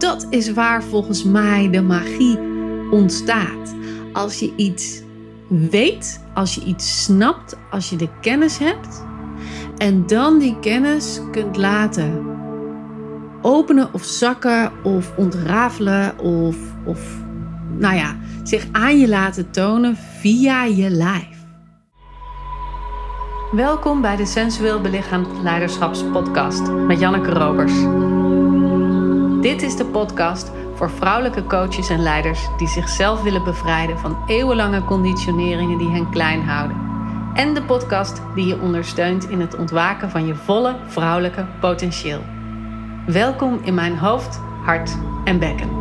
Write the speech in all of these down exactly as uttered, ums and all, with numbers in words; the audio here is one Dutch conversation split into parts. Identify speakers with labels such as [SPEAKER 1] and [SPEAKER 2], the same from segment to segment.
[SPEAKER 1] dat is waar volgens mij de magie ontstaat. Als je iets weet, als je iets snapt, als je de kennis hebt en dan die kennis kunt laten openen of zakken of ontrafelen of, of nou ja, zich aan je laten tonen via je lijf. Welkom bij de Sensueel Belichaamd Leiderschapspodcast met Janneke Robers. Dit is de podcast voor vrouwelijke coaches en leiders die zichzelf willen bevrijden van eeuwenlange conditioneringen die hen klein houden. En de podcast die je ondersteunt in het ontwaken van je volle vrouwelijke potentieel. Welkom in mijn hoofd, hart en bekken.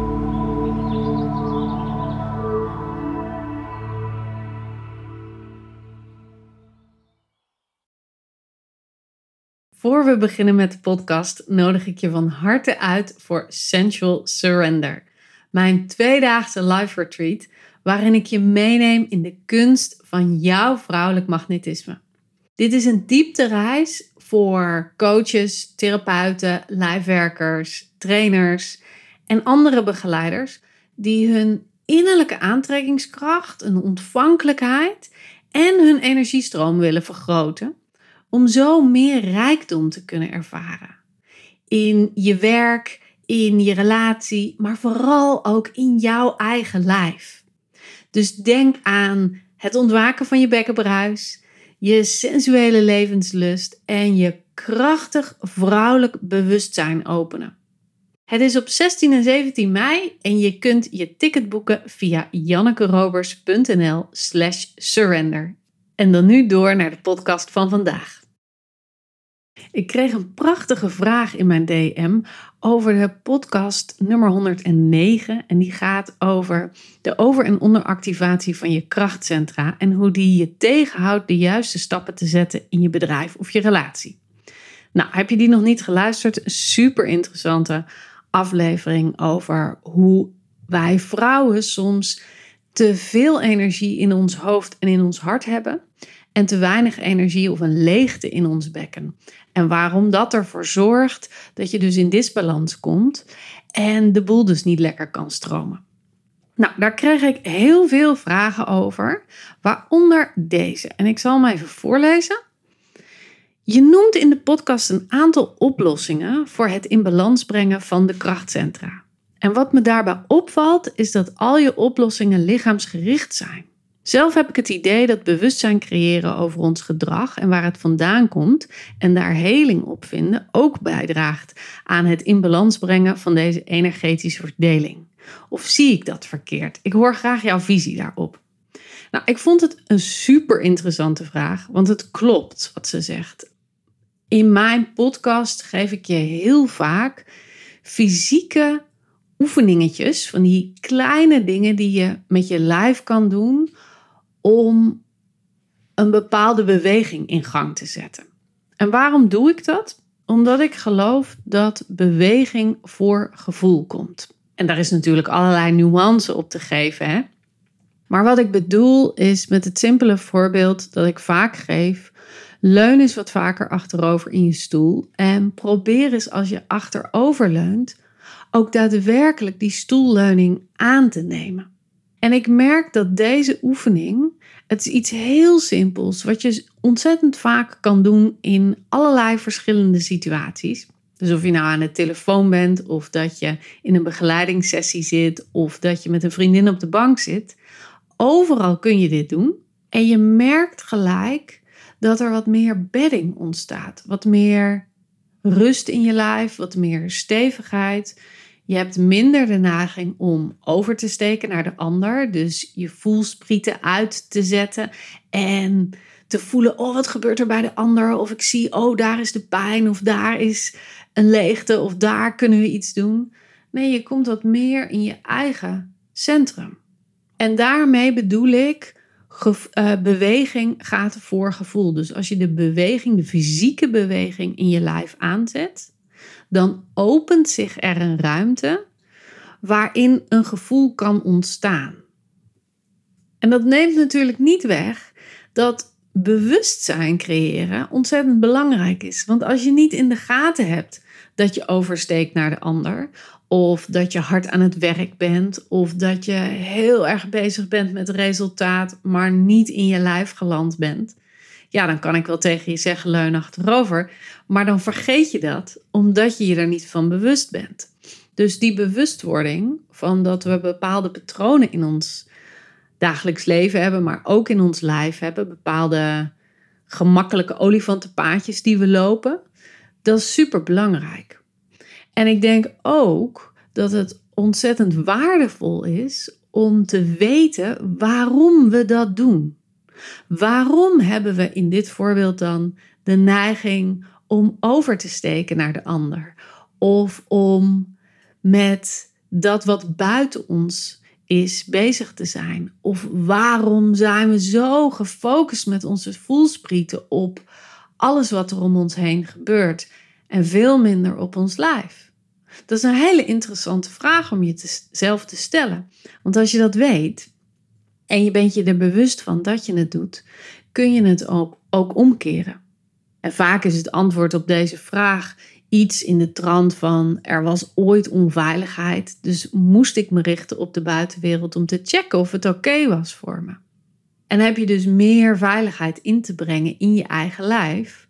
[SPEAKER 1] Voor we beginnen met de podcast nodig ik je van harte uit voor Sensual Surrender. Mijn tweedaagse live retreat waarin ik je meeneem in de kunst van jouw vrouwelijk magnetisme. Dit is een dieptereis voor coaches, therapeuten, lijfwerkers, trainers en andere begeleiders die hun innerlijke aantrekkingskracht, een ontvankelijkheid en hun energiestroom willen vergroten. Om zo meer rijkdom te kunnen ervaren. In je werk, in je relatie, maar vooral ook in jouw eigen lijf. Dus denk aan het ontwaken van je bekkenbruis, je sensuele levenslust en je krachtig vrouwelijk bewustzijn openen. Het is op zestien en zeventien mei en je kunt je ticket boeken via jannekerobers.nl slash surrender. En dan nu door naar de podcast van vandaag. Ik kreeg een prachtige vraag in mijn D M over de podcast nummer honderdnegen. En die gaat over de over- en onderactivatie van je krachtcentra. En hoe die je tegenhoudt de juiste stappen te zetten in je bedrijf of je relatie. Nou, heb je die nog niet geluisterd? Een super interessante aflevering over hoe wij vrouwen soms te veel energie in ons hoofd en in ons hart hebben. En te weinig energie of een leegte in ons bekken. En waarom dat ervoor zorgt dat je dus in disbalans komt en de boel dus niet lekker kan stromen. Nou, daar kreeg ik heel veel vragen over, waaronder deze. En ik zal hem even voorlezen. Je noemt in de podcast een aantal oplossingen voor het in balans brengen van de krachtcentra. En wat me daarbij opvalt is dat al je oplossingen lichaamsgericht zijn. Zelf heb ik het idee dat bewustzijn creëren over ons gedrag en waar het vandaan komt en daar heling op vinden ook bijdraagt aan het in balans brengen van deze energetische verdeling. Of zie ik dat verkeerd? Ik hoor graag jouw visie daarop. Nou, ik vond het een super interessante vraag, want het klopt wat ze zegt. In mijn podcast geef ik je heel vaak fysieke oefeningetjes, van die kleine dingen die je met je lijf kan doen om een bepaalde beweging in gang te zetten. En waarom doe ik dat? Omdat ik geloof dat beweging voor gevoel komt. En daar is natuurlijk allerlei nuance op te geven, hè? Maar wat ik bedoel is met het simpele voorbeeld dat ik vaak geef: leun eens wat vaker achterover in je stoel en probeer eens als je achterover leunt ook daadwerkelijk die stoelleuning aan te nemen. En ik merk dat deze oefening, het is iets heel simpels, wat je ontzettend vaak kan doen in allerlei verschillende situaties. Dus of je nou aan de telefoon bent, of dat je in een begeleidingssessie zit, of dat je met een vriendin op de bank zit. Overal kun je dit doen. En je merkt gelijk dat er wat meer bedding ontstaat. Wat meer rust in je lijf, wat meer stevigheid. Je hebt minder de neiging om over te steken naar de ander. Dus je voelsprieten uit te zetten en te voelen: oh, wat gebeurt er bij de ander? Of ik zie, oh, daar is de pijn, of daar is een leegte, of daar kunnen we iets doen. Nee, je komt wat meer in je eigen centrum. En daarmee bedoel ik, ge- uh, beweging gaat voor gevoel. Dus als je de beweging, de fysieke beweging in je lijf aanzet, dan opent zich er een ruimte waarin een gevoel kan ontstaan. En dat neemt natuurlijk niet weg dat bewustzijn creëren ontzettend belangrijk is. Want als je niet in de gaten hebt dat je oversteekt naar de ander, of dat je hard aan het werk bent, of dat je heel erg bezig bent met resultaat, maar niet in je lijf geland bent, ja, dan kan ik wel tegen je zeggen, leun achterover, maar dan vergeet je dat, omdat je je er niet van bewust bent. Dus die bewustwording van dat we bepaalde patronen in ons dagelijks leven hebben, maar ook in ons lijf hebben, bepaalde gemakkelijke olifantenpaadjes die we lopen, dat is super belangrijk. En ik denk ook dat het ontzettend waardevol is om te weten waarom we dat doen. Waarom hebben we in dit voorbeeld dan de neiging om over te steken naar de ander? Of om met dat wat buiten ons is bezig te zijn? Of waarom zijn we zo gefocust met onze voelsprieten op alles wat er om ons heen gebeurt en veel minder op ons lijf? Dat is een hele interessante vraag om je te, zelf te stellen. Want als je dat weet en je bent je er bewust van dat je het doet, kun je het ook, ook omkeren. En vaak is het antwoord op deze vraag iets in de trant van: er was ooit onveiligheid, dus moest ik me richten op de buitenwereld om te checken of het oké was voor me. En heb je dus meer veiligheid in te brengen in je eigen lijf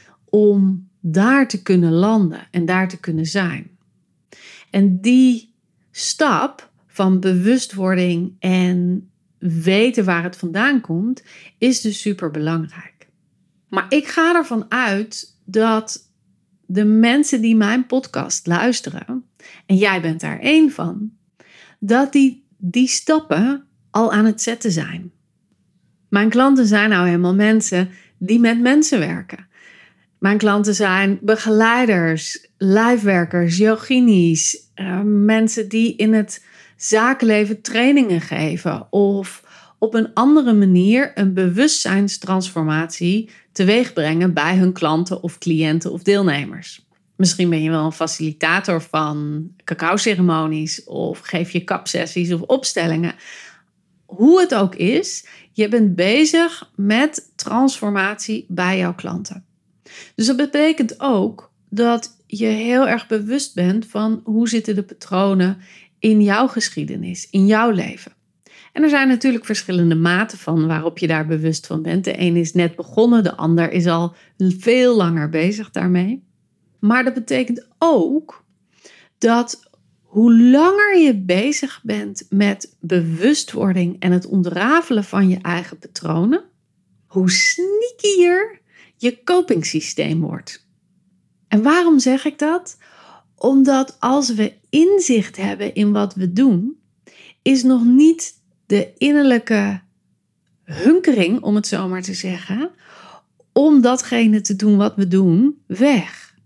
[SPEAKER 1] om daar te kunnen landen en daar te kunnen zijn. En die stap van bewustwording en weten waar het vandaan komt, is dus super belangrijk. Maar ik ga ervan uit dat de mensen die mijn podcast luisteren, en jij bent daar één van, dat die, die stappen al aan het zetten zijn. Mijn klanten zijn nou helemaal mensen die met mensen werken. Mijn klanten zijn begeleiders, lijfwerkers, yogini's, uh, mensen die in het zakenleven trainingen geven of op een andere manier een bewustzijnstransformatie teweeg brengen bij hun klanten of cliënten of deelnemers. Misschien ben je wel een facilitator van cacao-ceremonies of geef je kapsessies of opstellingen. Hoe het ook is, je bent bezig met transformatie bij jouw klanten. Dus dat betekent ook dat je heel erg bewust bent van hoe zitten de patronen in jouw geschiedenis, in jouw leven. En er zijn natuurlijk verschillende maten van waarop je daar bewust van bent. De een is net begonnen, de ander is al veel langer bezig daarmee. Maar dat betekent ook dat hoe langer je bezig bent met bewustwording en het ontrafelen van je eigen patronen, hoe sneakier je copingsysteem wordt. En waarom zeg ik dat? Omdat als we inzicht hebben in wat we doen, is nog niet de innerlijke hunkering, om het zo maar te zeggen, om datgene te doen wat we doen, weg.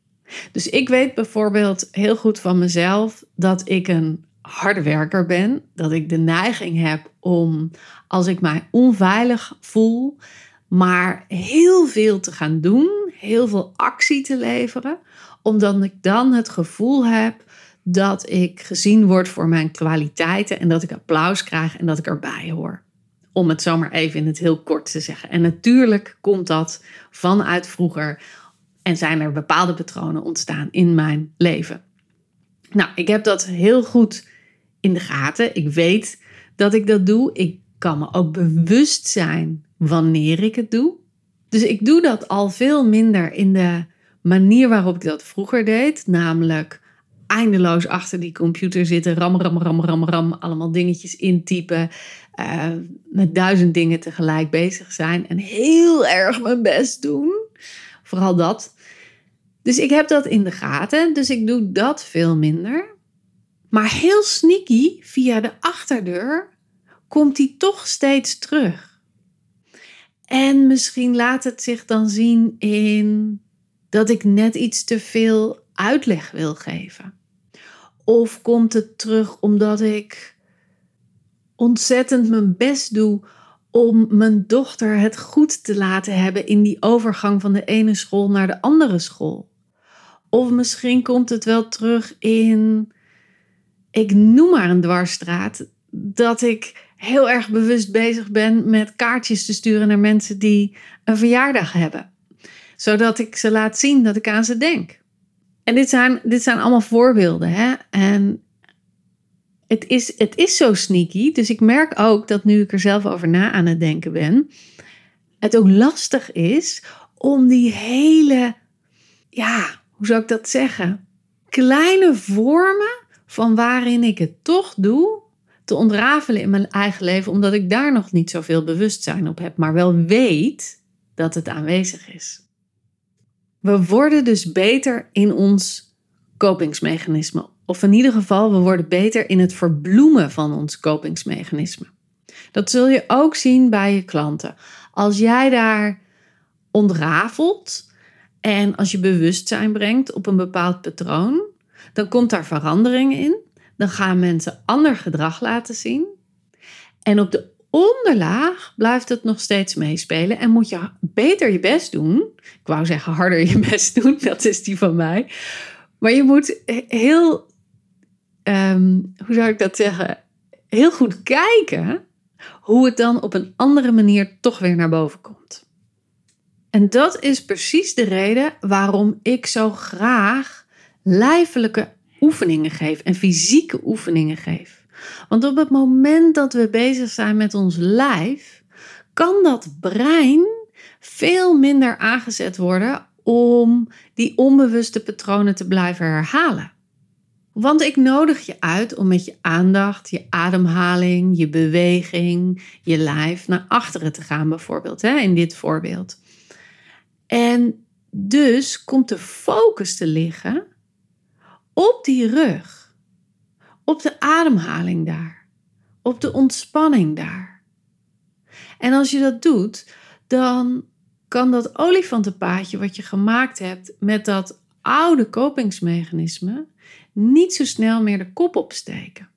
[SPEAKER 1] Dus ik weet bijvoorbeeld heel goed van mezelf dat ik een harde werker ben. Dat ik de neiging heb om, als ik mij onveilig voel, maar heel veel te gaan doen, heel veel actie te leveren, omdat ik dan het gevoel heb dat ik gezien word voor mijn kwaliteiten en dat ik applaus krijg en dat ik erbij hoor. Om het zomaar even in het heel kort te zeggen. En natuurlijk komt dat vanuit vroeger en zijn er bepaalde patronen ontstaan in mijn leven. Nou, ik heb dat heel goed in de gaten. Ik weet dat ik dat doe. Ik kan me ook bewust zijn wanneer ik het doe. Dus ik doe dat al veel minder in de manier waarop ik dat vroeger deed. Namelijk eindeloos achter die computer zitten, ram, ram, ram, ram, ram, allemaal dingetjes intypen, uh, met duizend dingen tegelijk bezig zijn en heel erg mijn best doen. Vooral dat. Dus ik heb dat in de gaten, dus ik doe dat veel minder. Maar heel sneaky, via de achterdeur, komt die toch steeds terug. En misschien laat het zich dan zien in dat ik net iets te veel uitleg wil geven. Of komt het terug omdat ik ontzettend mijn best doe om mijn dochter het goed te laten hebben in die overgang van de ene school naar de andere school. Of misschien komt het wel terug in, ik noem maar een dwarsstraat, dat ik heel erg bewust bezig ben met kaartjes te sturen naar mensen die een verjaardag hebben. Zodat ik ze laat zien dat ik aan ze denk. En dit zijn, dit zijn allemaal voorbeelden. Hè? En het is, het is zo sneaky. Dus ik merk ook dat nu ik er zelf over na aan het denken ben, het ook lastig is om die hele, ja, hoe zou ik dat zeggen? Kleine vormen van waarin ik het toch doe, te ontrafelen in mijn eigen leven, omdat ik daar nog niet zoveel bewustzijn op heb, maar wel weet dat het aanwezig is. We worden dus beter in ons kopingsmechanisme. Of in ieder geval, we worden beter in het verbloemen van ons kopingsmechanisme. Dat zul je ook zien bij je klanten. Als jij daar ontrafelt en als je bewustzijn brengt op een bepaald patroon, dan komt daar verandering in. Dan gaan mensen ander gedrag laten zien. En op de onderlaag blijft het nog steeds meespelen en moet je beter je best doen. Ik wou zeggen harder je best doen, dat is die van mij. Maar je moet heel, um, hoe zou ik dat zeggen, heel goed kijken hoe het dan op een andere manier toch weer naar boven komt. En dat is precies de reden waarom ik zo graag lijfelijke oefeningen geef en fysieke oefeningen geef. Want op het moment dat we bezig zijn met ons lijf, kan dat brein veel minder aangezet worden om die onbewuste patronen te blijven herhalen. Want ik nodig je uit om met je aandacht, je ademhaling, je beweging, je lijf naar achteren te gaan bijvoorbeeld, hè, in dit voorbeeld. En dus komt de focus te liggen op die rug, op de ademhaling daar, op de ontspanning daar. En als je dat doet, dan kan dat olifantenpaadje wat je gemaakt hebt met dat oude kopingsmechanisme niet zo snel meer de kop opsteken.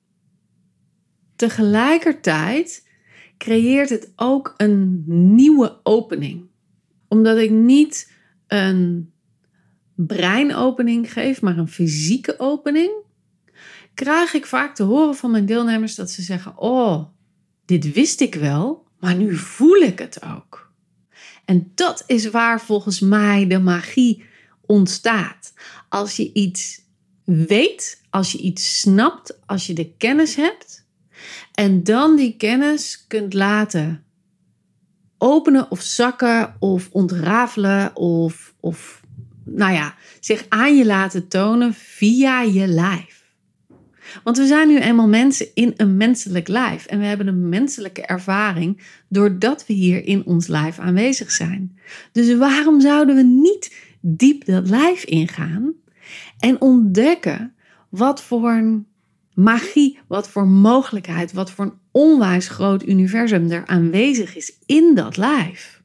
[SPEAKER 1] Tegelijkertijd creëert het ook een nieuwe opening. Omdat ik niet een breinopening geef, maar een fysieke opening, krijg ik vaak te horen van mijn deelnemers dat ze zeggen, oh, dit wist ik wel, maar nu voel ik het ook. En dat is waar volgens mij de magie ontstaat. Als je iets weet, als je iets snapt, als je de kennis hebt en dan die kennis kunt laten openen of zakken of ontrafelen of, of nou ja, zich aan je laten tonen via je lijf. Want we zijn nu eenmaal mensen in een menselijk lijf en we hebben een menselijke ervaring doordat we hier in ons lijf aanwezig zijn. Dus waarom zouden we niet diep dat lijf ingaan en ontdekken wat voor een magie, wat voor mogelijkheid, wat voor een onwijs groot universum er aanwezig is in dat lijf.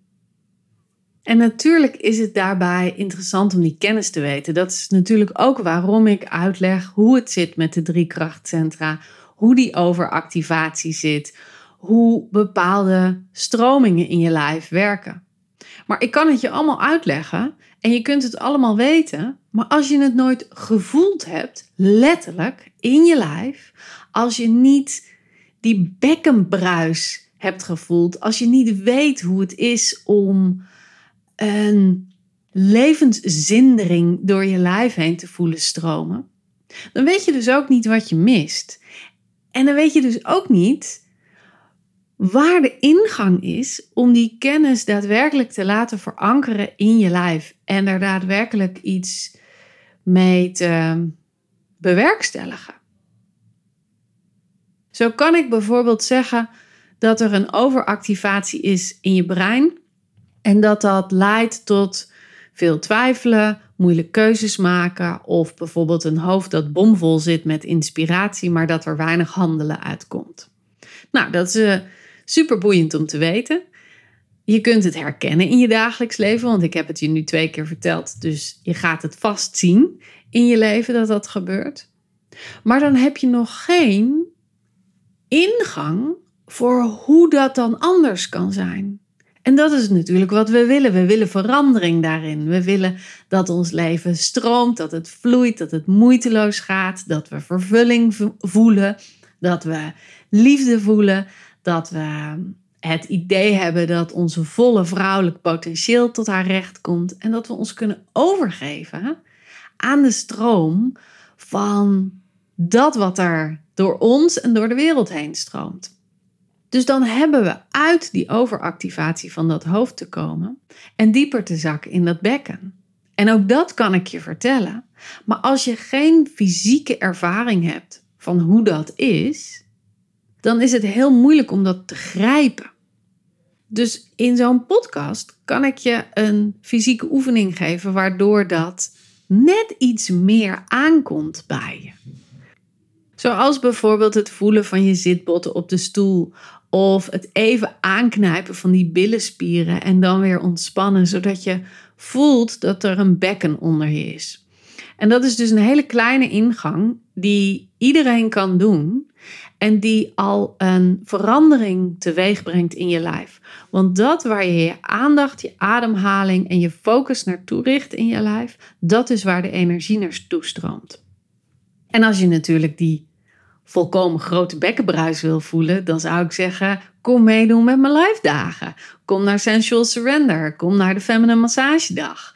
[SPEAKER 1] En natuurlijk is het daarbij interessant om die kennis te weten. Dat is natuurlijk ook waarom ik uitleg hoe het zit met de drie krachtcentra, hoe die overactivatie zit, hoe bepaalde stromingen in je lijf werken. Maar ik kan het je allemaal uitleggen en je kunt het allemaal weten, maar als je het nooit gevoeld hebt, letterlijk in je lijf, als je niet die bekkenbruis hebt gevoeld, als je niet weet hoe het is om een levenszindering door je lijf heen te voelen stromen, dan weet je dus ook niet wat je mist. En dan weet je dus ook niet waar de ingang is om die kennis daadwerkelijk te laten verankeren in je lijf en er daadwerkelijk iets mee te bewerkstelligen. Zo kan ik bijvoorbeeld zeggen dat er een overactivatie is in je brein en dat dat leidt tot veel twijfelen, moeilijke keuzes maken of bijvoorbeeld een hoofd dat bomvol zit met inspiratie, maar dat er weinig handelen uitkomt. Nou, dat is uh, super boeiend om te weten. Je kunt het herkennen in je dagelijks leven, want ik heb het je nu twee keer verteld, dus je gaat het vast zien in je leven dat dat gebeurt. Maar dan heb je nog geen ingang voor hoe dat dan anders kan zijn. En dat is natuurlijk wat we willen. We willen verandering daarin. We willen dat ons leven stroomt, dat het vloeit, dat het moeiteloos gaat, dat we vervulling voelen, dat we liefde voelen, dat we het idee hebben dat onze volle vrouwelijk potentieel tot haar recht komt en dat we ons kunnen overgeven aan de stroom van dat wat er door ons en door de wereld heen stroomt. Dus dan hebben we uit die overactivatie van dat hoofd te komen en dieper te zakken in dat bekken. En ook dat kan ik je vertellen. Maar als je geen fysieke ervaring hebt van hoe dat is, dan is het heel moeilijk om dat te grijpen. Dus in zo'n podcast kan ik je een fysieke oefening geven waardoor dat net iets meer aankomt bij je. Zoals bijvoorbeeld het voelen van je zitbotten op de stoel of het even aanknijpen van die billenspieren en dan weer ontspannen, zodat je voelt dat er een bekken onder je is. En dat is dus een hele kleine ingang die iedereen kan doen en die al een verandering teweeg brengt in je lijf. Want dat waar je je aandacht, je ademhaling en je focus naartoe richt in je lijf, dat is waar de energie naartoe stroomt. En als je natuurlijk die volkomen grote bekkenbruis wil voelen, dan zou ik zeggen, kom meedoen met mijn live dagen. Kom naar Sensual Surrender. Kom naar de Feminine Massagedag.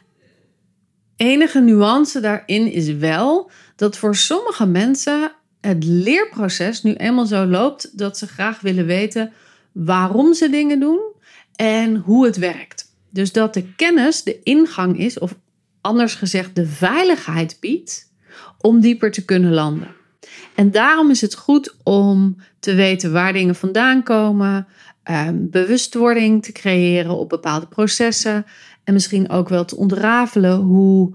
[SPEAKER 1] Enige nuance daarin is wel dat voor sommige mensen het leerproces nu eenmaal zo loopt dat ze graag willen weten waarom ze dingen doen en hoe het werkt. Dus dat de kennis de ingang is, of anders gezegd de veiligheid biedt om dieper te kunnen landen. En daarom is het goed om te weten waar dingen vandaan komen, um, bewustwording te creëren op bepaalde processen en misschien ook wel te ontrafelen hoe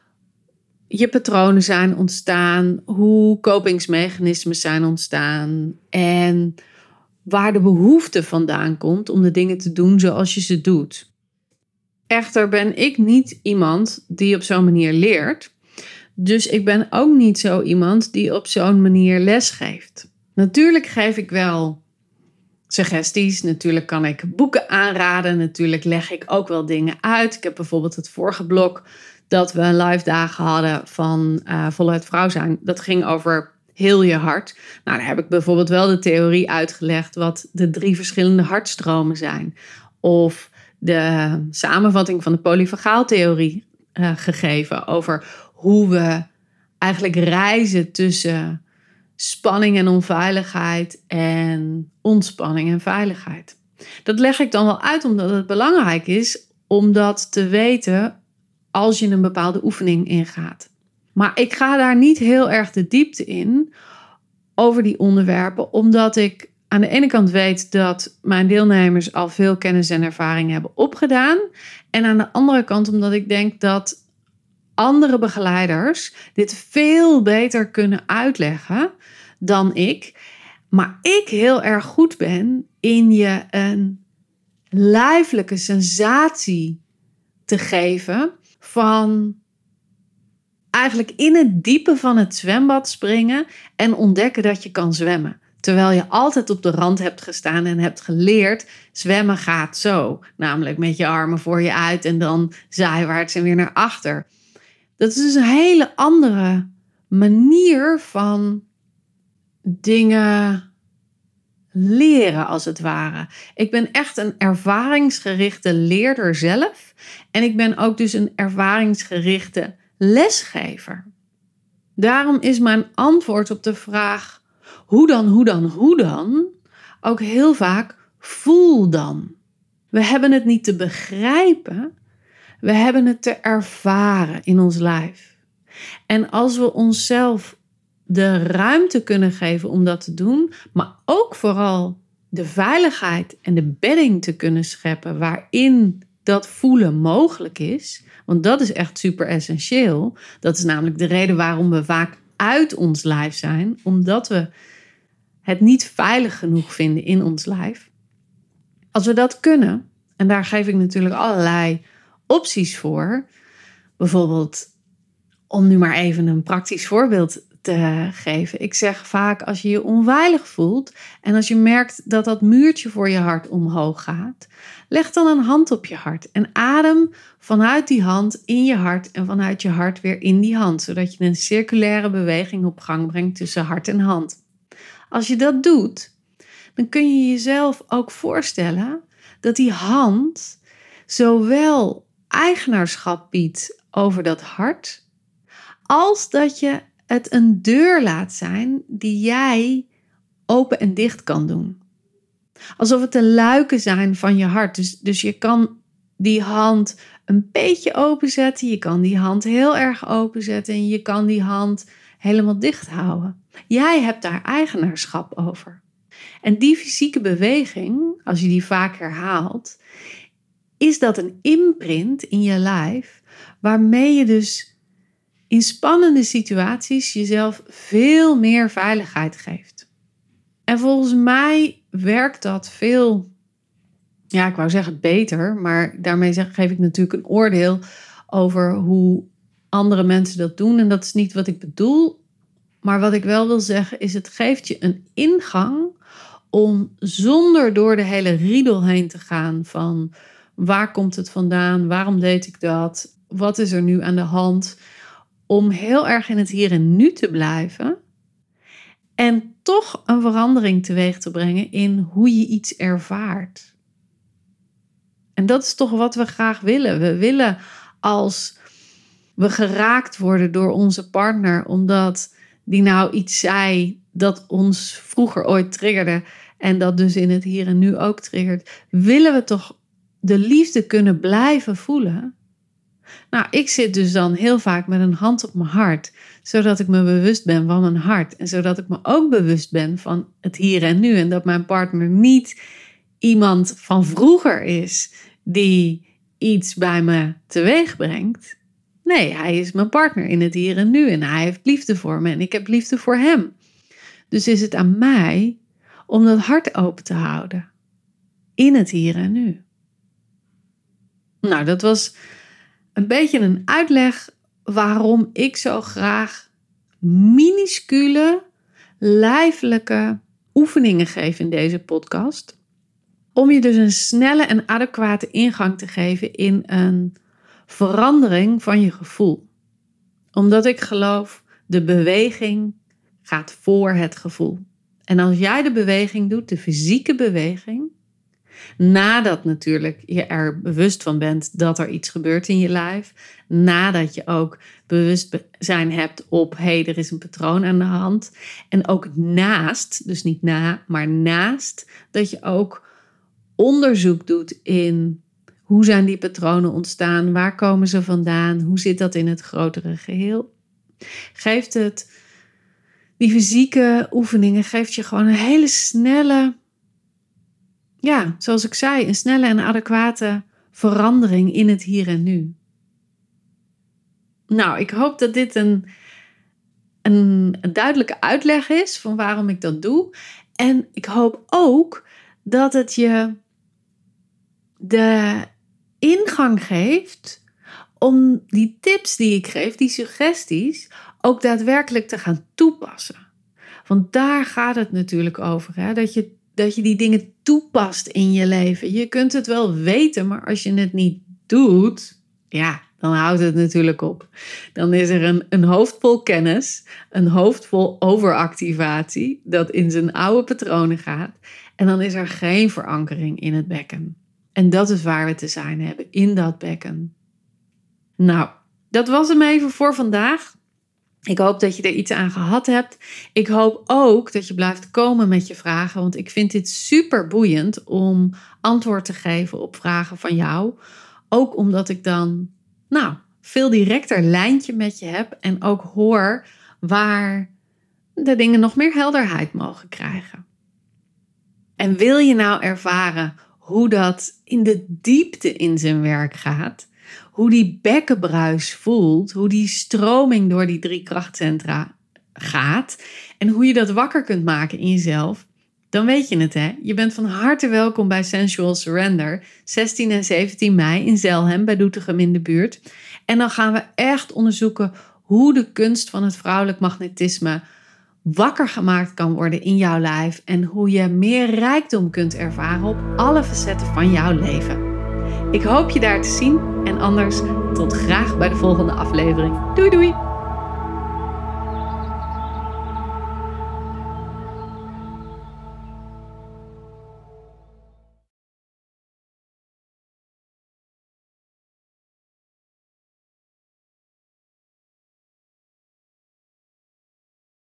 [SPEAKER 1] je patronen zijn ontstaan, hoe kopingsmechanismen zijn ontstaan en waar de behoefte vandaan komt om de dingen te doen zoals je ze doet. Echter ben ik niet iemand die op zo'n manier leert. Dus ik ben ook niet zo iemand die op zo'n manier les geeft. Natuurlijk geef ik wel suggesties. Natuurlijk kan ik boeken aanraden. Natuurlijk leg ik ook wel dingen uit. Ik heb bijvoorbeeld het vorige blok dat we een live dagen hadden van uh, Voluit Vrouw zijn. Dat ging over heel je hart. Nou, daar heb ik bijvoorbeeld wel de theorie uitgelegd wat de drie verschillende hartstromen zijn. Of de samenvatting van de polyvagaaltheorie uh, gegeven over hoe we eigenlijk reizen tussen spanning en onveiligheid en ontspanning en veiligheid. Dat leg ik dan wel uit omdat het belangrijk is om dat te weten als je een bepaalde oefening ingaat. Maar ik ga daar niet heel erg de diepte in over die onderwerpen, omdat ik aan de ene kant weet dat mijn deelnemers al veel kennis en ervaring hebben opgedaan. En aan de andere kant omdat ik denk dat andere begeleiders dit veel beter kunnen uitleggen dan ik. Maar ik heel erg goed ben in je een lijfelijke sensatie te geven van eigenlijk in het diepe van het zwembad springen en ontdekken dat je kan zwemmen. Terwijl je altijd op de rand hebt gestaan en hebt geleerd, zwemmen gaat zo. Namelijk met je armen voor je uit en dan zijwaarts en weer naar achter. Dat is dus een hele andere manier van dingen leren, als het ware. Ik ben echt een ervaringsgerichte leerder zelf. En ik ben ook dus een ervaringsgerichte lesgever. Daarom is mijn antwoord op de vraag hoe dan, hoe dan, hoe dan, ook heel vaak voel dan. We hebben het niet te begrijpen, we hebben het te ervaren in ons lijf. En als we onszelf de ruimte kunnen geven om dat te doen, maar ook vooral de veiligheid en de bedding te kunnen scheppen waarin dat voelen mogelijk is, want dat is echt super essentieel. Dat is namelijk de reden waarom we vaak uit ons lijf zijn, omdat we het niet veilig genoeg vinden in ons lijf. Als we dat kunnen, en daar geef ik natuurlijk allerlei opties voor, bijvoorbeeld om nu maar even een praktisch voorbeeld te geven. Ik zeg vaak, als je je onveilig voelt en als je merkt dat dat muurtje voor je hart omhoog gaat, leg dan een hand op je hart en adem vanuit die hand in je hart en vanuit je hart weer in die hand, zodat je een circulaire beweging op gang brengt tussen hart en hand. Als je dat doet, dan kun je jezelf ook voorstellen dat die hand zowel eigenaarschap biedt over dat hart, als dat je het een deur laat zijn die jij open en dicht kan doen. Alsof het de luiken zijn van je hart. Dus, dus je kan die hand een beetje openzetten. Je kan die hand heel erg openzetten. En je kan die hand helemaal dicht houden. Jij hebt daar eigenaarschap over. En die fysieke beweging, als je die vaak herhaalt, is dat een imprint in je lijf, waarmee je dus in spannende situaties jezelf veel meer veiligheid geeft. En volgens mij werkt dat veel, ja, ik wou zeggen beter, maar daarmee zeg, geef ik natuurlijk een oordeel over hoe andere mensen dat doen. En dat is niet wat ik bedoel. Maar wat ik wel wil zeggen is, het geeft je een ingang om zonder door de hele riedel heen te gaan van waar komt het vandaan, waarom deed ik dat, wat is er nu aan de hand, om heel erg in het hier en nu te blijven en toch een verandering teweeg te brengen in hoe je iets ervaart. En dat is toch wat we graag willen. We willen als we geraakt worden door onze partner, omdat die nou iets zei dat ons vroeger ooit triggerde en dat dus in het hier en nu ook triggert, willen we toch de liefde kunnen blijven voelen. Nou, ik zit dus dan heel vaak met een hand op mijn hart, zodat ik me bewust ben van mijn hart. En zodat ik me ook bewust ben van het hier en nu. En dat mijn partner niet iemand van vroeger is die iets bij me teweeg brengt. Nee, hij is mijn partner in het hier en nu. En hij heeft liefde voor me en ik heb liefde voor hem. Dus is het aan mij om dat hart open te houden. In het hier en nu. Nou, dat was een beetje een uitleg waarom ik zo graag minuscule, lijfelijke oefeningen geef in deze podcast. Om je dus een snelle en adequate ingang te geven in een verandering van je gevoel. Omdat ik geloof, de beweging gaat voor het gevoel. En als jij de beweging doet, de fysieke beweging, nadat natuurlijk je er bewust van bent dat er iets gebeurt in je lijf, nadat je ook bewustzijn hebt op, hé, hey, er is een patroon aan de hand. En ook naast, dus niet na, maar naast, dat je ook onderzoek doet in hoe zijn die patronen ontstaan, waar komen ze vandaan, hoe zit dat in het grotere geheel. Geeft het, die fysieke oefeningen, geeft je gewoon een hele snelle, ja, zoals ik zei, een snelle en adequate verandering in het hier en nu. Nou, ik hoop dat dit een, een, een duidelijke uitleg is van waarom ik dat doe. En ik hoop ook dat het je de ingang geeft om die tips die ik geef, die suggesties, ook daadwerkelijk te gaan toepassen. Want daar gaat het natuurlijk over, hè? Dat je, dat je die dingen toepast in je leven. Je kunt het wel weten, maar als je het niet doet, ja, dan houdt het natuurlijk op. Dan is er een, een hoofd vol kennis, een hoofd vol overactivatie, dat in zijn oude patronen gaat. En dan is er geen verankering in het bekken. En dat is waar we te zijn hebben, in dat bekken. Nou, dat was hem even voor vandaag. Ik hoop dat je er iets aan gehad hebt. Ik hoop ook dat je blijft komen met je vragen, want ik vind dit super boeiend om antwoord te geven op vragen van jou. Ook omdat ik dan, nou, veel directer lijntje met je heb en ook hoor waar de dingen nog meer helderheid mogen krijgen. En wil je nou ervaren hoe dat in de diepte in zijn werk gaat, hoe die bekkenbruis voelt, hoe die stroming door die drie krachtcentra gaat en hoe je dat wakker kunt maken in jezelf, dan weet je het, hè. Je bent van harte welkom bij Sensual Surrender, zestien en zeventien mei in Zelhem bij Doetinchem in de buurt. En dan gaan we echt onderzoeken hoe de kunst van het vrouwelijk magnetisme wakker gemaakt kan worden in jouw lijf en hoe je meer rijkdom kunt ervaren op alle facetten van jouw leven. Ik hoop je daar te zien en anders tot graag bij de volgende aflevering. Doei doei!